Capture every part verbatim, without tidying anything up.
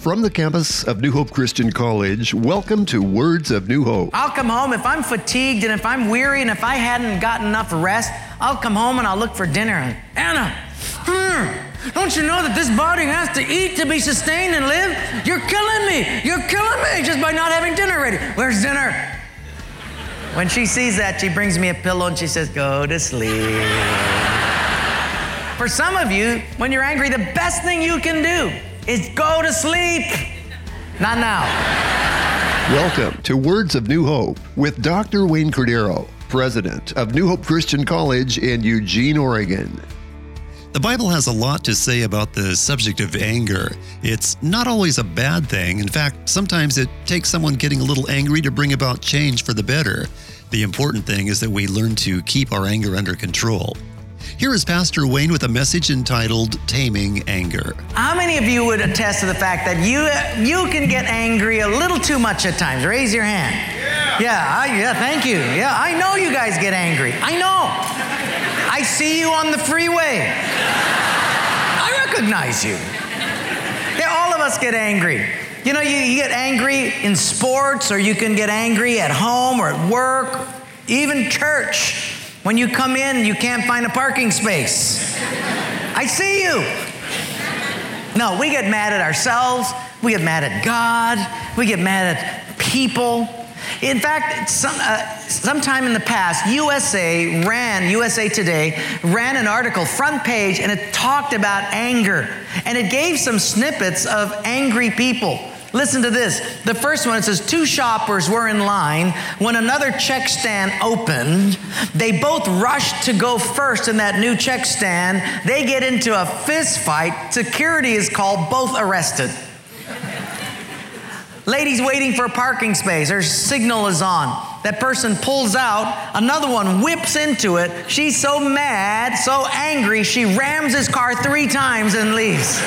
From the campus of New Hope Christian College, welcome to Words of New Hope. I'll come home if I'm fatigued and if I'm weary and if I hadn't gotten enough rest, I'll come home and I'll look for dinner. And, Anna, hmm, don't you know that this body has to eat to be sustained and live? You're killing me. You're killing me just by not having dinner ready. Where's dinner? When she sees that, she brings me a pillow and she says, go to sleep. For some of you, when you're angry, the best thing you can do is go to sleep. Not now. Welcome to Words of New Hope with Doctor Wayne Cordero, president of New Hope Christian College in Eugene, Oregon. The Bible has a lot to say about the subject of anger. It's not always a bad thing. In fact, sometimes it takes someone getting a little angry to bring about change for the better. The important thing is that we learn to keep our anger under control. Here is Pastor Wayne with a message entitled Taming Anger. How many of you would attest to the fact that you you can get angry a little too much at times? Raise your hand. Yeah, yeah, I, yeah thank you. Yeah, I know you guys get angry. I know. I see you on the freeway. I recognize you. Yeah, all of us get angry. You know, you, you get angry in sports, or you can get angry at home or at work, even church. When you come in, you can't find a parking space. I see you. No, we get mad at ourselves. We get mad at God. We get mad at people. In fact, some, uh, sometime in the past, U S A ran, U S A Today ran an article, front page, and it talked about anger. And it gave some snippets of angry people. Listen to this. The first one, it says, two shoppers were in line when another check stand opened. They both rushed to go first in that new check stand. They get into a fist fight. Security is called, both arrested. Lady's waiting for a parking space. Her signal is on. That person pulls out. Another one whips into it. She's so mad, so angry, she rams his car three times and leaves.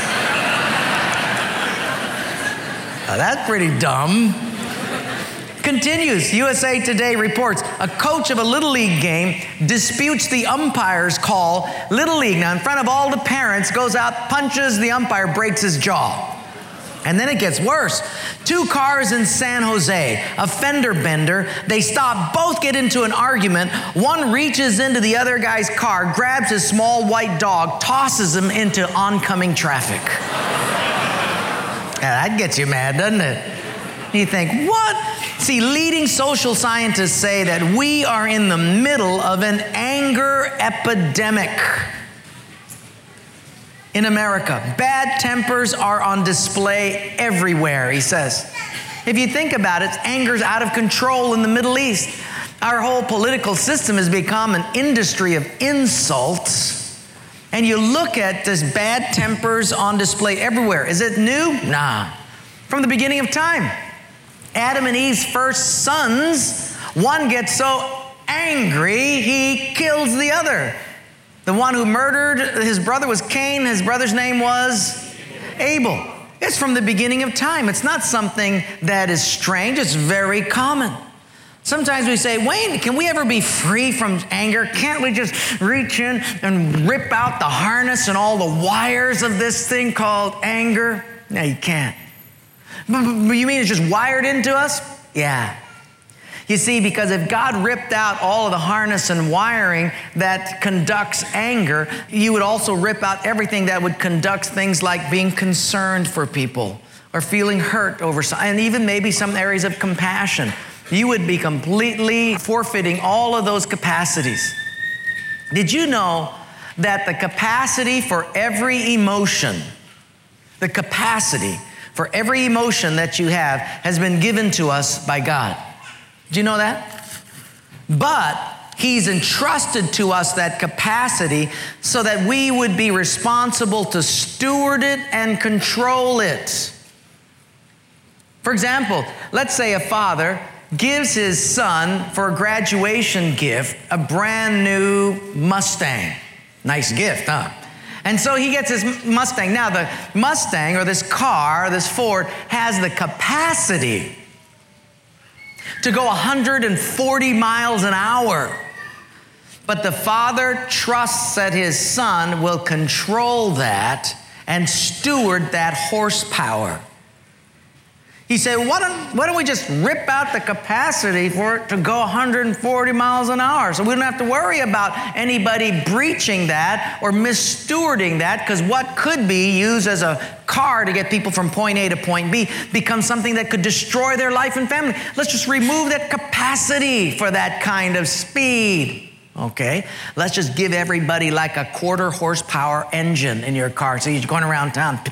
Now, that's pretty dumb. Continues, U S A Today reports, a coach of a Little League game disputes the umpire's call. Little League, now in front of all the parents, goes out, punches the umpire, breaks his jaw. And then it gets worse. Two cars in San Jose, a fender bender. They stop, both get into an argument. One reaches into the other guy's car, grabs his small white dog, tosses him into oncoming traffic. Yeah, that gets you mad, doesn't it? You think, what? See, leading social scientists say that we are in the middle of an anger epidemic in America. Bad tempers are on display everywhere, he says. If you think about it, anger's out of control in the Middle East. Our whole political system has become an industry of insults. And you look at this bad tempers on display everywhere. Is it new? Nah. From the beginning of time. Adam and Eve's first sons, one gets so angry, he kills the other. The one who murdered his brother was Cain. His brother's name was Abel. It's from the beginning of time. It's not something that is strange. It's very common. Sometimes we say, Wayne, can we ever be free from anger? Can't we just reach in and rip out the harness and all the wires of this thing called anger? No, you can't. But you mean it's just wired into us? Yeah. You see, because if God ripped out all of the harness and wiring that conducts anger, you would also rip out everything that would conduct things like being concerned for people or feeling hurt over some, and even maybe some areas of compassion. You would be completely forfeiting all of those capacities. Did you know that the capacity for every emotion, the capacity for every emotion that you have has been given to us by God? Do you know that? But He's entrusted to us that capacity so that we would be responsible to steward it and control it. For example, let's say a father gives his son for a graduation gift a brand new Mustang. Nice gift, huh? And so he gets his Mustang. Now the Mustang, or this car, this Ford, has the capacity to go one hundred forty miles an hour. But the father trusts that his son will control that and steward that horsepower. He said, why don't, why don't we just rip out the capacity for it to go one hundred forty miles an hour? So we don't have to worry about anybody breaching that or misstewarding that, because what could be used as a car to get people from point A to point B becomes something that could destroy their life and family. Let's just remove that capacity for that kind of speed. Okay, let's just give everybody like a quarter horsepower engine in your car. So you're going around town.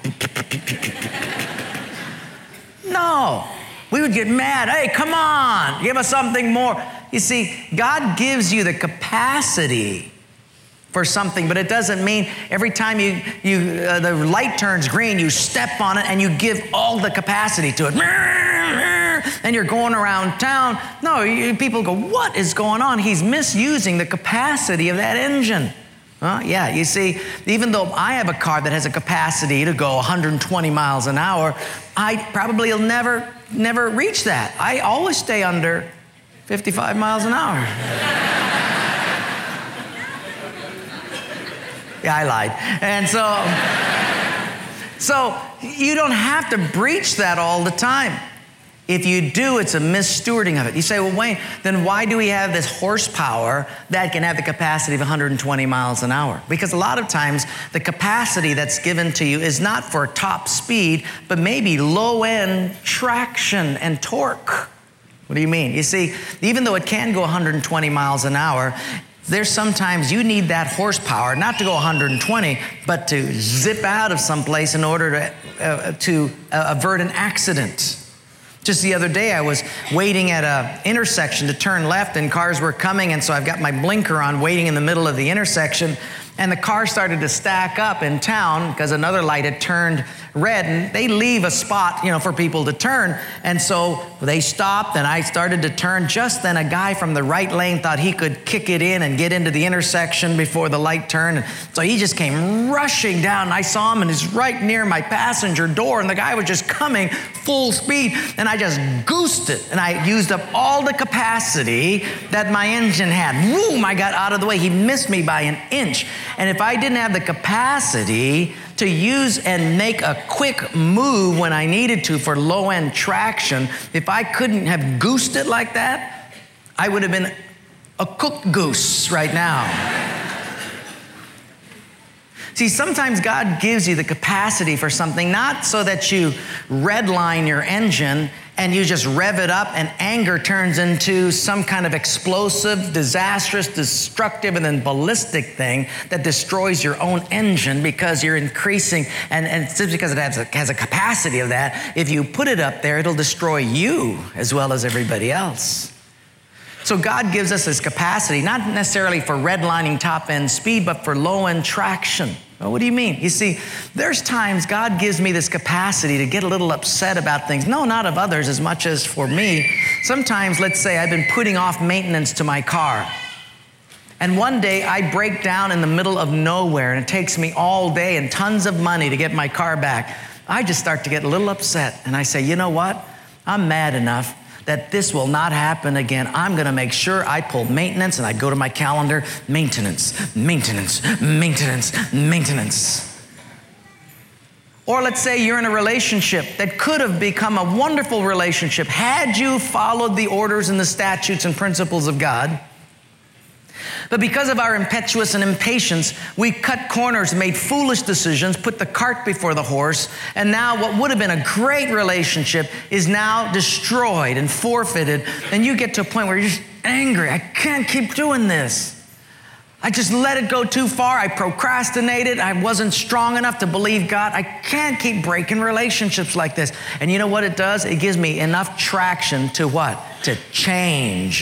No, we would get mad. Hey, come on, give us something more. You see, God gives you the capacity for something, but it doesn't mean every time you, you uh, the light turns green, you step on it and you give all the capacity to it. And you're going around town. No, you, people go, what is going on? He's misusing the capacity of that engine. Huh? Yeah, you see, even though I have a car that has a capacity to go one hundred twenty miles an hour, I probably will never, never reach that. I always stay under fifty-five miles an hour. Yeah, I lied. And so, so you don't have to breach that all the time. If you do, it's a misstewarding of it. You say, well, Wayne, then why do we have this horsepower that can have the capacity of one hundred twenty miles an hour? Because a lot of times the capacity that's given to you is not for top speed, but maybe low-end traction and torque. What do you mean? You see, even though it can go one hundred twenty miles an hour, there's sometimes you need that horsepower, not to go one hundred twenty, but to zip out of someplace in order to, uh, to uh, avert an accident. Just the other day, I was waiting at an intersection to turn left, and cars were coming, and so I've got my blinker on, waiting in the middle of the intersection, and the car started to stack up in town because another light had turned red, and they leave a spot, you know, for people to turn, and so they stopped, and I started to turn. Just then, a guy from the right lane thought he could kick it in and get into the intersection before the light turned, and so he just came rushing down, and I saw him, and he's right near my passenger door, and the guy was just coming full speed, and I just goosed it, and I used up all the capacity that my engine had. Boom, I got out of the way. He missed me by an inch, and if I didn't have the capacity to use and make a quick move when I needed to for low-end traction, if I couldn't have goosed it like that, I would have been a cooked goose right now. See, sometimes God gives you the capacity for something, not so that you redline your engine and you just rev it up and anger turns into some kind of explosive, disastrous, destructive, and then ballistic thing that destroys your own engine because you're increasing, and, and just because it has a, has a capacity of that, if you put it up there, it'll destroy you as well as everybody else. So God gives us this capacity, not necessarily for redlining top-end speed, but for low-end traction. Well, what do you mean? You see, there's times God gives me this capacity to get a little upset about things. No, not of others as much as for me. Sometimes, let's say I've been putting off maintenance to my car. And one day I break down in the middle of nowhere, and it takes me all day and tons of money to get my car back. I just start to get a little upset, and I say, you know what? I'm mad enough that this will not happen again. I'm gonna make sure I pull maintenance, and I go to my calendar, maintenance, maintenance, maintenance, maintenance. Or let's say you're in a relationship that could have become a wonderful relationship had you followed the orders and the statutes and principles of God. But because of our impetuous and impatience, we cut corners, made foolish decisions, put the cart before the horse, and now what would have been a great relationship is now destroyed and forfeited, and you get to a point where you're just angry. I can't keep doing this. I just let it go too far. I procrastinated. I wasn't strong enough to believe God. I can't keep breaking relationships like this. And you know what it does? It gives me enough traction to what? To change.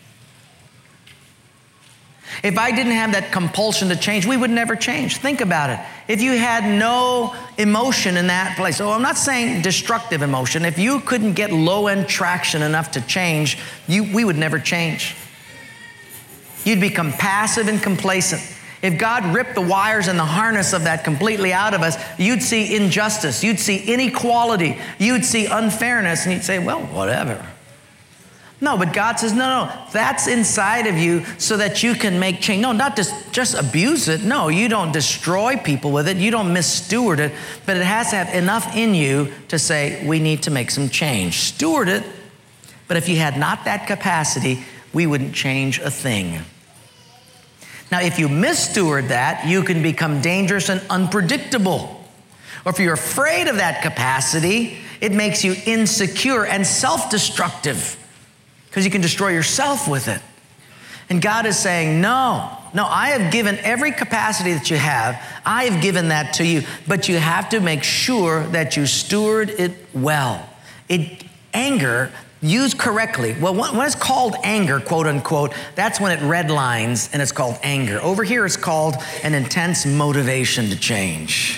If I didn't have that compulsion to change, we would never change. Think about it. If you had no emotion in that place, so I'm not saying destructive emotion. If you couldn't get low-end traction enough to change, you, we would never change. You'd become passive and complacent. If God ripped the wires and the harness of that completely out of us, you'd see injustice, you'd see inequality, you'd see unfairness, and you'd say, well, whatever. No, but God says, no, no, that's inside of you so that you can make change. No, not just, just abuse it. No, you don't destroy people with it. You don't missteward it, but it has to have enough in you to say, we need to make some change. Steward it, but if you had not that capacity, we wouldn't change a thing. Now, if you missteward that, you can become dangerous and unpredictable. Or if you're afraid of that capacity, it makes you insecure and self-destructive, because you can destroy yourself with it. And God is saying, no, no, I have given every capacity that you have. I have given that to you, but you have to make sure that you steward it well. It, anger, used correctly. Well, when it's called anger, quote unquote, that's when it redlines and it's called anger. Over here, it's called an intense motivation to change.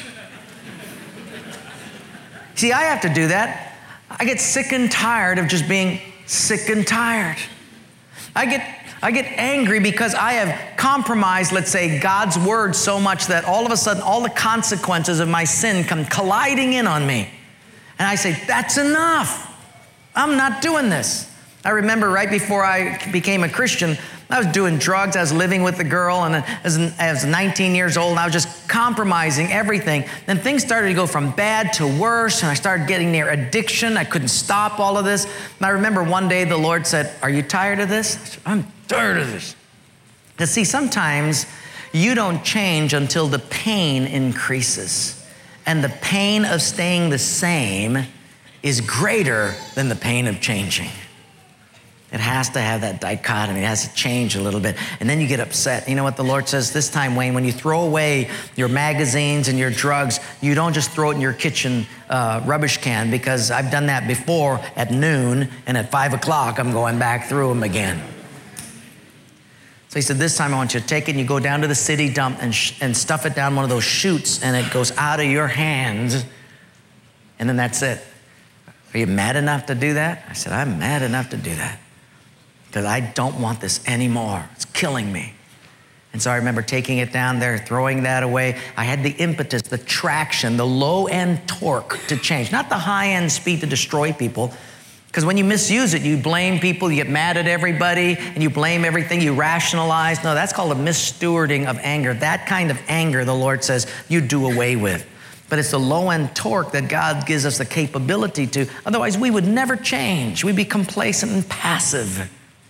See, I have to do that. I get sick and tired of just being sick and tired. I get I get angry because I have compromised, let's say, God's word so much that all of a sudden all the consequences of my sin come colliding in on me. And I say, that's enough. I'm not doing this. I remember right before I became a Christian, I was doing drugs. I was living with a girl, and I was nineteen years old, and I was just compromising everything. Then things started to go from bad to worse, and I started getting near addiction. I couldn't stop all of this. And I remember one day the Lord said, are you tired of this? I said, I'm tired of this. Because see, sometimes you don't change until the pain increases. And the pain of staying the same is greater than the pain of changing. It has to have that dichotomy. It has to change a little bit. And then you get upset. You know what the Lord says this time, Wayne? When you throw away your magazines and your drugs, you don't just throw it in your kitchen uh, rubbish can, because I've done that before at noon, and at five o'clock, I'm going back through them again. So he said, this time I want you to take it and you go down to the city dump and, sh- and stuff it down one of those chutes, and it goes out of your hands, and then that's it. Are you mad enough to do that? I said, I'm mad enough to do that, because I don't want this anymore. It's killing me. And so I remember taking it down there, throwing that away. I had the impetus, the traction, the low-end torque to change, not the high-end speed to destroy people. Because when you misuse it, you blame people, you get mad at everybody, and you blame everything, you rationalize. No, that's called a misstewarding of anger. That kind of anger, the Lord says, you do away with. But it's the low-end torque that God gives us the capability to. Otherwise, we would never change. We'd be complacent and passive.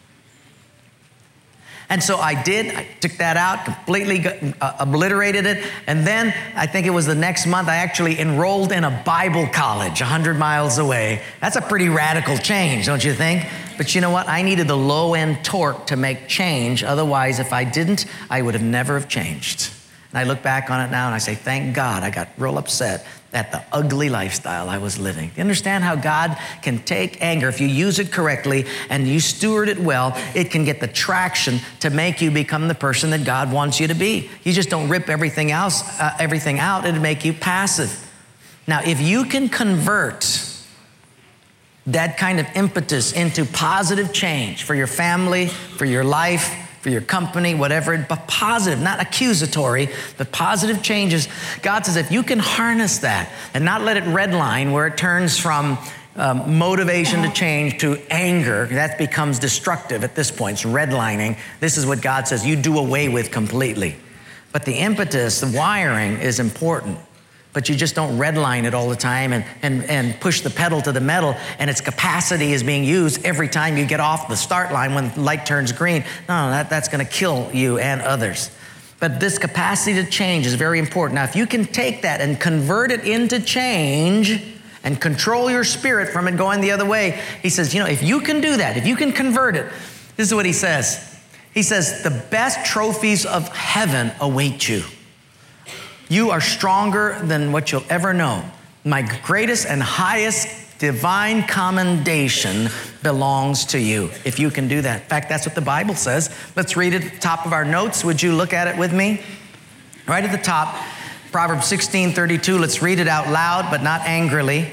And so I did. I took that out, completely uh, obliterated it. And then I think it was the next month, I actually enrolled in a Bible college one hundred miles away. That's a pretty radical change, don't you think? But you know what? I needed the low-end torque to make change. Otherwise, if I didn't, I would have never have changed. And I look back on it now and I say, thank God I got real upset at the ugly lifestyle I was living. You understand how God can take anger, if you use it correctly and you steward it well, it can get the traction to make you become the person that God wants you to be. You just don't rip everything else, uh, everything out, it'll make you passive. Now, if you can convert that kind of impetus into positive change for your family, for your life, for your company, whatever, but positive, not accusatory, but positive changes. God says if you can harness that and not let it redline where it turns from um, motivation to change to anger, that becomes destructive at this point. It's redlining. This is what God says you do away with completely. But the impetus, the wiring is important. But you just don't redline it all the time and, and, and push the pedal to the metal, and its capacity is being used every time you get off the start line when the light turns green. No, that, that's gonna kill you and others. But this capacity to change is very important. Now, if you can take that and convert it into change and control your spirit from it going the other way, he says, you know, if you can do that, if you can convert it, this is what he says. He says, the best trophies of heaven await you. You are stronger than what you'll ever know. My greatest and highest divine commendation belongs to you, if you can do that. In fact, that's what the Bible says. Let's read it at the top of our notes. Would you look at it with me? Right at the top, Proverbs sixteen thirty-two. Let's read it out loud, but not angrily. Uh,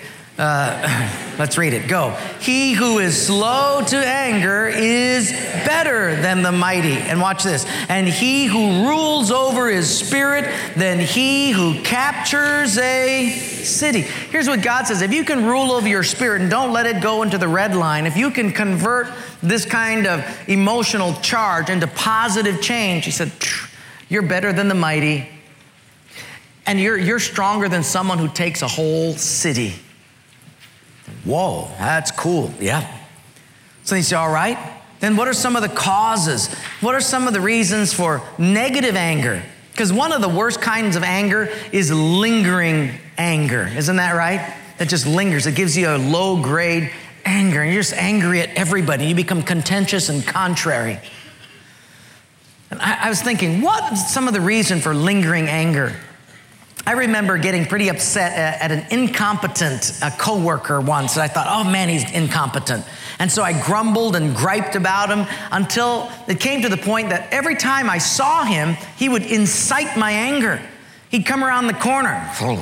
Uh, let's read it. Go. He who is slow to anger is better than the mighty. And watch this. And he who rules over his spirit than he who captures a city. Here's what God says. If you can rule over your spirit and don't let it go into the red line, if you can convert this kind of emotional charge into positive change, he said, you're better than the mighty. And you're, you're stronger than someone who takes a whole city. Whoa, that's cool. Yeah. So you say, all right, then what are some of the causes? What are some of the reasons for negative anger? Because one of the worst kinds of anger is lingering anger. Isn't that right? That just lingers. It gives you a low grade anger. And you're just angry at everybody. You become contentious and contrary. And I, I was thinking, what's some of the reason for lingering anger? I remember getting pretty upset at, at an incompetent uh, coworker once. And I thought, oh man, he's incompetent. And so I grumbled and griped about him until it came to the point that every time I saw him, he would incite my anger. He'd come around the corner.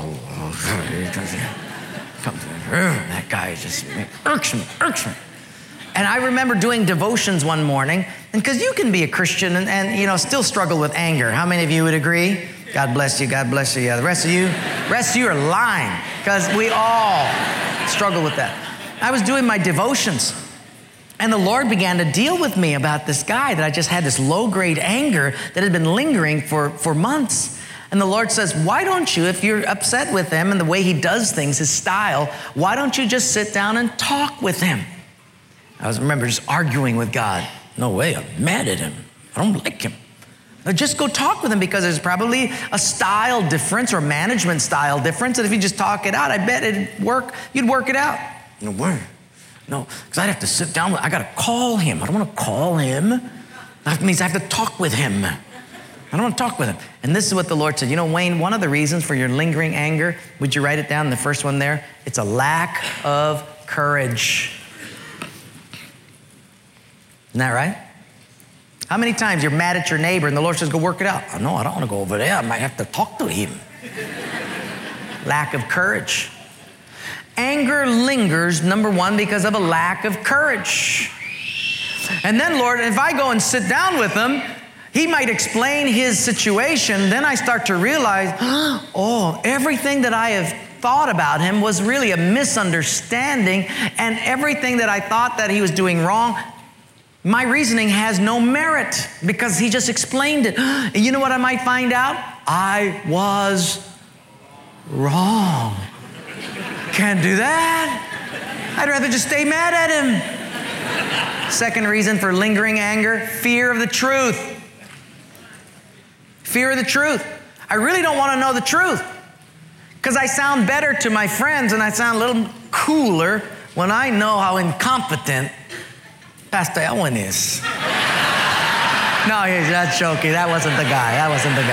That guy just irks me, irks me. And I remember doing devotions one morning, and because you can be a Christian and, and you know still struggle with anger. How many of you would agree? God bless you, God bless you. Yeah, the rest of you, rest of you are lying, because we all struggle with that. I was doing my devotions, and the Lord began to deal with me about this guy that I just had this low-grade anger that had been lingering for, for months. And the Lord says, why don't you, if you're upset with him and the way he does things, his style, why don't you just sit down and talk with him? I was remember just arguing with God. No way, I'm mad at him. I don't like him. Now just go talk with him, because there's probably a style difference or management style difference. And if you just talk it out, I bet it'd work. You'd work it out. No way. No, because I'd have to sit down with, I got to call him. I don't want to call him. That means I have to talk with him. I don't want to talk with him. And this is what the Lord said. You know, Wayne, one of the reasons for your lingering anger, would you write it down, the first one there? It's a lack of courage. Isn't that right? How many times you're mad at your neighbor and the Lord says, go work it out? Oh, no, I don't want to go over there. I might have to talk to him. Lack of courage. Anger lingers, number one, because of a lack of courage. And then, Lord, if I go and sit down with him, he might explain his situation. Then I start to realize, oh, everything that I have thought about him was really a misunderstanding, and everything that I thought that he was doing wrong, my reasoning has no merit because he just explained it. And you know what I might find out? I was wrong. Can't do that. I'd rather just stay mad at him. Second reason for lingering anger, fear of the truth. Fear of the truth. I really don't want to know the truth, because I sound better to my friends and I sound a little cooler when I know how incompetent Pastor Elwin is. No, he's not joking. That wasn't the guy. That wasn't the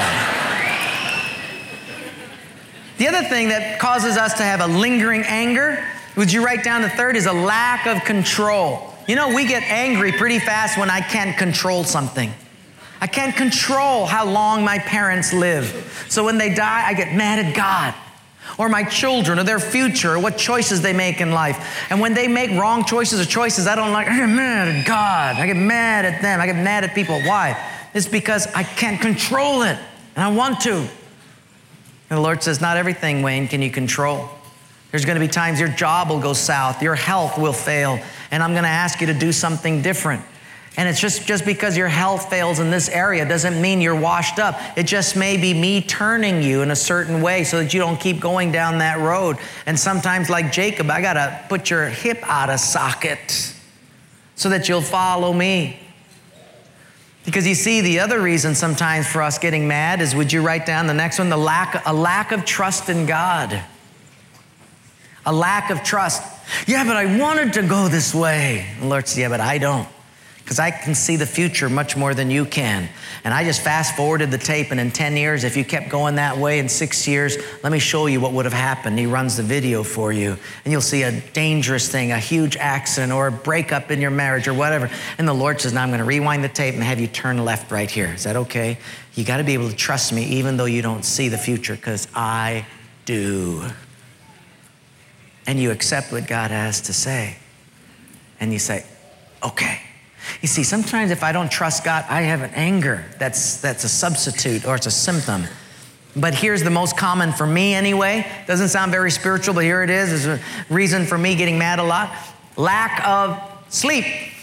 guy. The other thing that causes us to have a lingering anger, would you write down the third, is a lack of control. You know, we get angry pretty fast when I can't control something. I can't control how long my parents live. So when they die, I get mad at God, or my children, or their future, or what choices they make in life. And when they make wrong choices or choices I don't like, I get mad at God. I get mad at them. I get mad at people. Why? It's because I can't control it, and I want to. And the Lord says, not everything, Wayne, can you control. There's going to be times your job will go south, your health will fail, and I'm going to ask you to do something different. And it's just, just because your health fails in this area doesn't mean you're washed up. It just may be me turning you in a certain way so that you don't keep going down that road. And sometimes, like Jacob, I got to put your hip out of socket so that you'll follow me. Because you see, the other reason sometimes for us getting mad is, would you write down the next one? The lack, a lack of trust in God. A lack of trust. Yeah, but I wanted to go this way. The Lord says, yeah, but I don't. Because I can see the future much more than you can. And I just fast forwarded the tape, and in ten years, if you kept going that way, in six years, let me show you what would have happened. He runs the video for you, and you'll see a dangerous thing, a huge accident, or a breakup in your marriage, or whatever. And the Lord says, now I'm going to rewind the tape and have you turn left right here. Is that okay? You got to be able to trust me even though you don't see the future, because I do. and you accept what God has to say. And you say, okay. You see, sometimes if I don't trust God, I have an anger. That's, that's a substitute or it's a symptom. But here's the most common for me anyway. Doesn't sound very spiritual, but here it is. It's a reason for me getting mad a lot. Lack of sleep.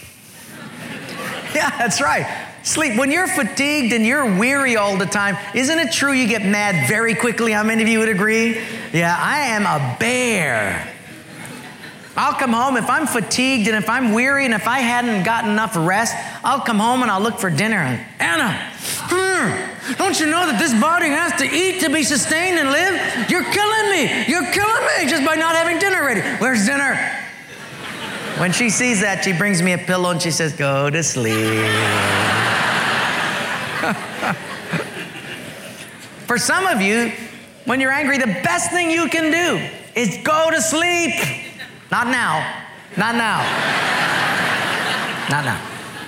Yeah, that's right. Sleep. When you're fatigued and you're weary all the time, isn't it true you get mad very quickly? How many of you would agree? Yeah, I am a bear. I'll come home if I'm fatigued and if I'm weary and if I hadn't gotten enough rest, I'll come home and I'll look for dinner. And, Anna, hmm, don't you know that this body has to eat to be sustained and live? You're killing me. You're killing me just by not having dinner ready. Where's dinner? When she sees that, she brings me a pillow and she says, go to sleep. For some of you, when you're angry, the best thing you can do is go to sleep. Not now. Not now. Not now.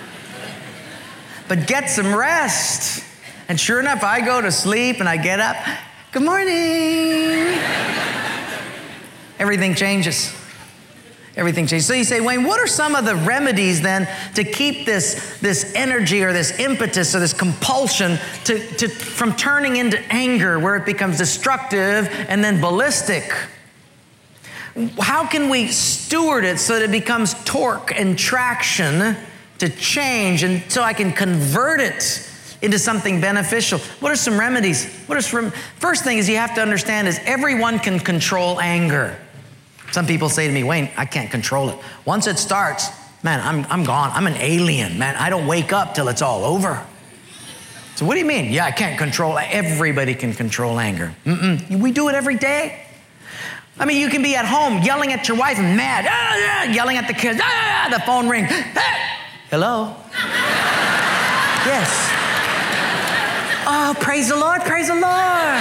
But get some rest. And sure enough, I go to sleep and I get up. Good morning. Everything changes. Everything changes. So you say, Wayne, what are some of the remedies then to keep this, this energy or this impetus or this compulsion to, to, from turning into anger where it becomes destructive and then ballistic? How can we steward it so that it becomes torque and traction to change and so I can convert it into something beneficial? What are some remedies? What are some, first thing is you have to understand is everyone can control anger. Some people say to me, Wayne, I can't control it. Once it starts, man, I'm, I'm gone. I'm an alien, man. I don't wake up till it's all over. So what do you mean? Yeah, I can't control it. Everybody can control anger. Mm-mm. We do it every day. I mean, you can be at home yelling at your wife and mad, ah, ah, yelling at the kids, ah, ah, the phone rings. Ah. Hello? Yes. Oh, praise the Lord, praise the Lord.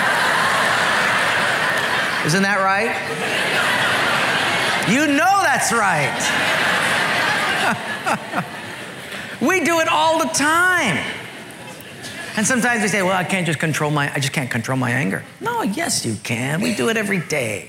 Isn't that right? You know that's right. We do it all the time. And sometimes we say, well, I can't just control my, I just can't control my anger. No, yes, you can. We do it every day.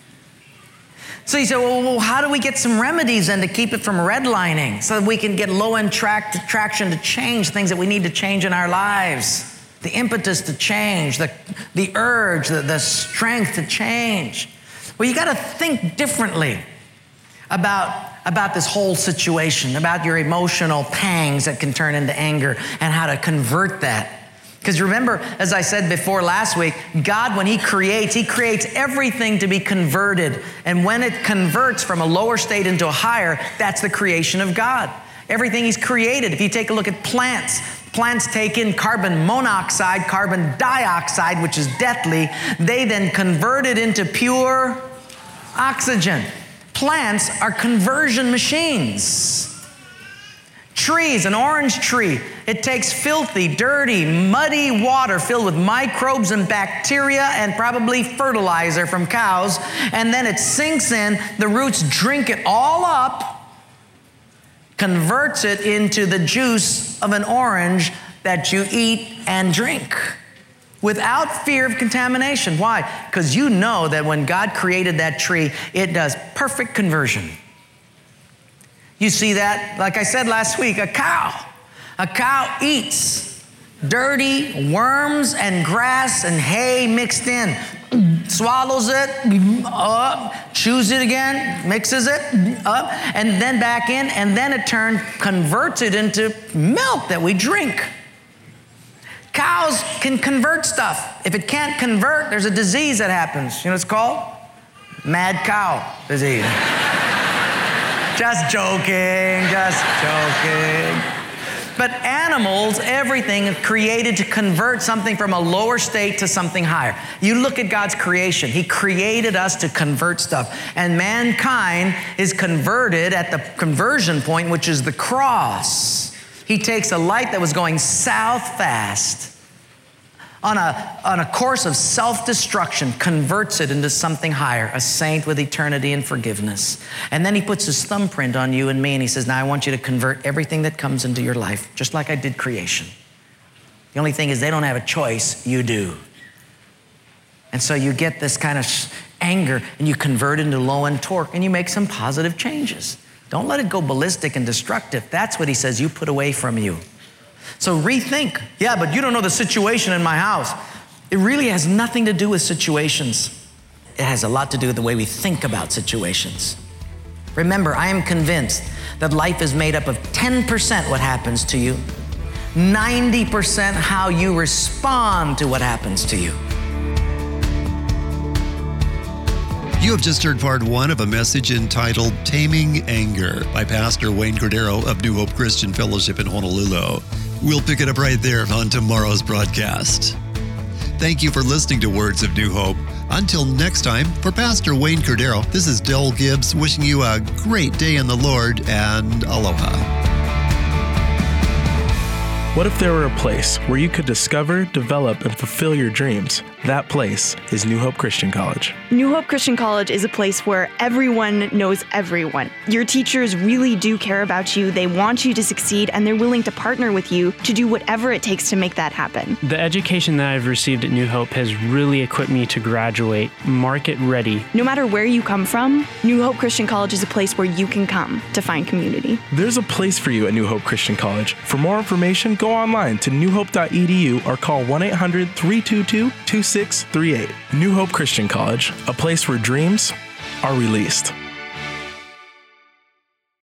So you say, well, well, how do we get some remedies then to keep it from redlining so that we can get low-end track, traction to change things that we need to change in our lives? The impetus to change, the, the urge, the, the strength to change. Well, you got to think differently about, about this whole situation, about your emotional pangs that can turn into anger and how to convert that. Because remember, as I said before last week, God, when he creates, he creates everything to be converted. And when it converts from a lower state into a higher, that's the creation of God. Everything he's created. If you take a look at plants, plants take in carbon monoxide, carbon dioxide, which is deathly. They then convert it into pure oxygen. Plants are conversion machines. Trees, an orange tree, it takes filthy, dirty, muddy water filled with microbes and bacteria and probably fertilizer from cows, and then it sinks in, the roots drink it all up, converts it into the juice of an orange that you eat and drink without fear of contamination. Why? Because you know that when God created that tree, it does perfect conversion. You see that, like I said last week, a cow. A cow eats dirty worms and grass and hay mixed in. Swallows it, up, chews it again, mixes it up, and then back in, and then it turns, converts it into milk that we drink. Cows can convert stuff. If it can't convert, there's a disease that happens. You know what it's called? Mad cow disease. Just joking, just joking. But animals, everything is created to convert something from a lower state to something higher. You look at God's creation. He created us to convert stuff. And mankind is converted at the conversion point, which is the cross. He takes a light that was going south fast on a, on a course of self-destruction, converts it into something higher, a saint with eternity and forgiveness. And then he puts his thumbprint on you and me, and he says, now I want you to convert everything that comes into your life, just like I did creation. The only thing is they don't have a choice, you do. And so you get this kind of anger and you convert it into low-end torque and you make some positive changes. Don't let it go ballistic and destructive. That's what he says you put away from you. So rethink. Yeah, but you don't know the situation in my house. It really has nothing to do with situations. It has a lot to do with the way we think about situations. Remember, I am convinced that life is made up of ten percent what happens to you, ninety percent how you respond to what happens to you. You have just heard part one of a message entitled Taming Anger by Pastor Wayne Cordero of New Hope Christian Fellowship in Honolulu. We'll pick it up right there on tomorrow's broadcast. Thank you for listening to Words of New Hope. Until next time, for Pastor Wayne Cordero, this is Del Gibbs wishing you a great day in the Lord and aloha. What if there were a place where you could discover, develop, and fulfill your dreams? That place is New Hope Christian College. New Hope Christian College is a place where everyone knows everyone. Your teachers really do care about you, they want you to succeed, and they're willing to partner with you to do whatever it takes to make that happen. The education that I've received at New Hope has really equipped me to graduate market ready. No matter where you come from, New Hope Christian College is a place where you can come to find community. There's a place for you at New Hope Christian College. For more information, go online to new hope dot e d u or call one eight hundred, three two two, two six three eight. New Hope Christian College, a place where dreams are released.